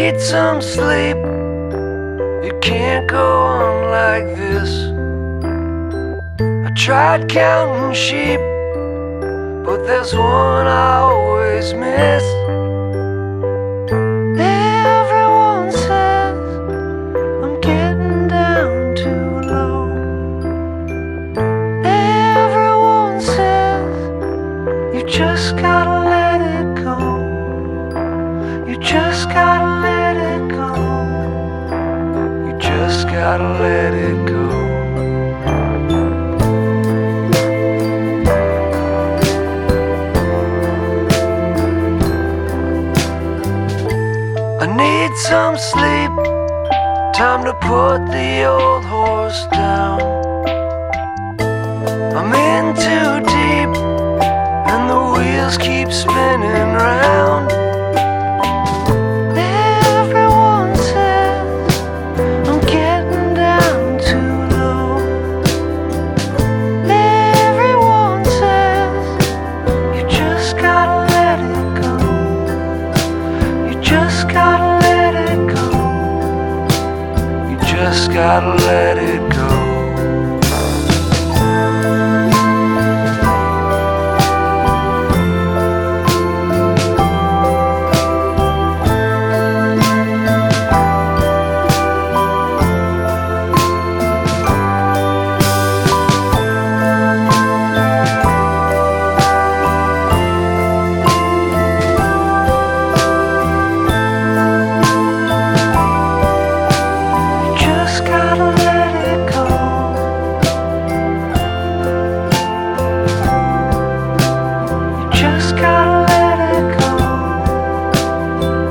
need some sleep. It can't go on like this. I tried counting sheep, but there's one I always miss. Everyone says I'm getting down too low. Everyone says you just gotta let it go. You just gotta let it go. You just gotta let it go. I need some sleep, time to put the old horse down. I'm in too deep, and the wheels keep spinning round. Everyone says I'm getting down too low. Everyone says you just gotta let it go. You just gotta let it go. You just gotta let it go.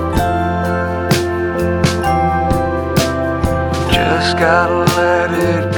Just gotta let it